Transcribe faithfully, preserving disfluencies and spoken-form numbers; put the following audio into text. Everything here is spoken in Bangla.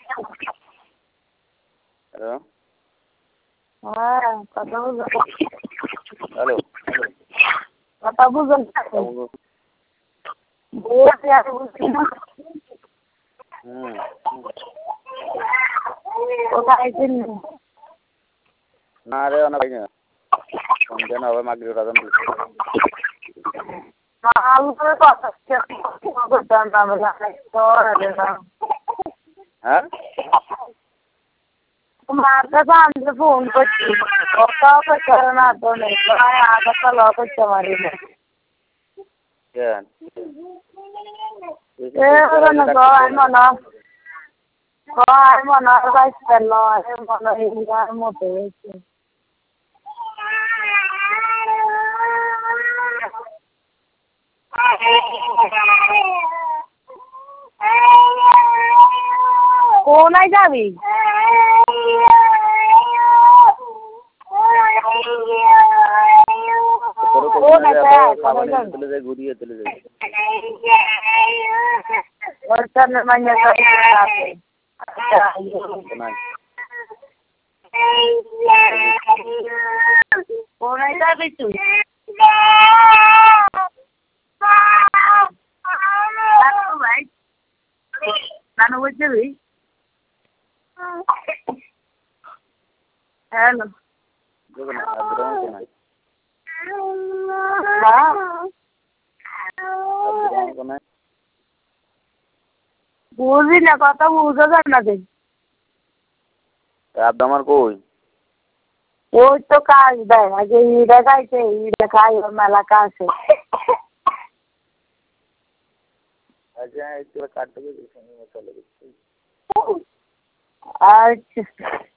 হ্যালো হ্যাঁ কথা বুঝো হ্যালো কথা বুঝো হুম কোথায় ছিলি না রে না ভাই না সন্ধ্যা না হবে মাগরিব আজান দিছে হ্যাঁ তোমার কাছে আমি ফোন করছি কথাও করতে না তো নেই আগাটা লক করতে পারি না কেন মনে মনে বাইসল মনে হিঙ্গার মতো হয়েছে কোনায় যাবি ঘুরিয়ে চলে যাই কোনায় যাবি তুই ভাই নানু বলছে ভাই হ্যালো বুঝি না কথা বুঝা যায় না দেখ আমার কই ওই তো কাজ দেয় আগে ইটা খাইছে ইটা খাই ওর মেলা কাছে আচ্ছা একটু কাটতে আচ্ছা